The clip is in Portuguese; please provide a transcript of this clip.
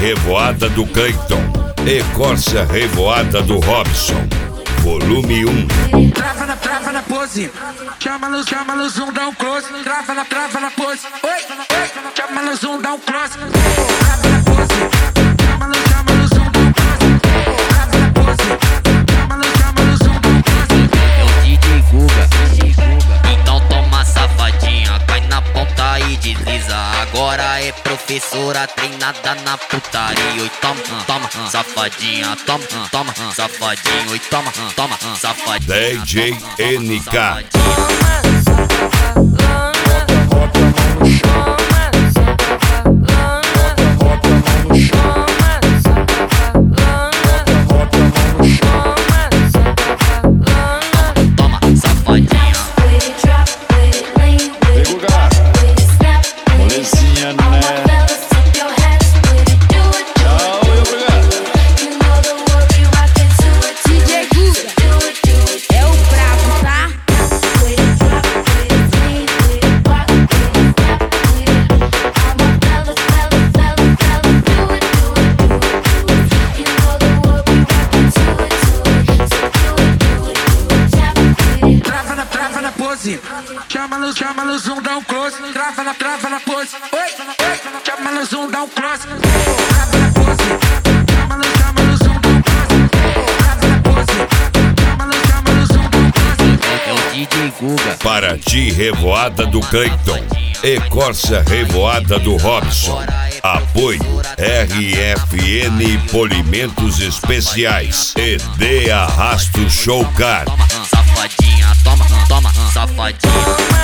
Revoada do Cleiton e Corsa Revoada do Robson, volume 1. Trava na pose, chama no zoom, dá um close. Trava na pose, oi, chama no zoom, dá um close. Trava na pose, chama no zoom, dá um close. Trava na pose, chama no zoom, dá um close. É o DJ Guga, então toma safadinha, cai na ponta e desliza. Agora é professora treinada na putaria. Oi, toma, safadinha, toma, safadinho. Oi, toma, safadinha. DJ NK. Chama no zoom, dá um close. Trava na pose, oi, chama no zoom, dá um close. Trava na pose, chama no zoom, dá um close. Trava na pose, chama no zoom, dá um close. É o DJ Guga. Paraty Revoada do Cleiton e Corsa Revoada do Robson. Apoio RFN Polimentos Especiais e De Arrasto Showcar. Toma, safadinha, toma, safadinha.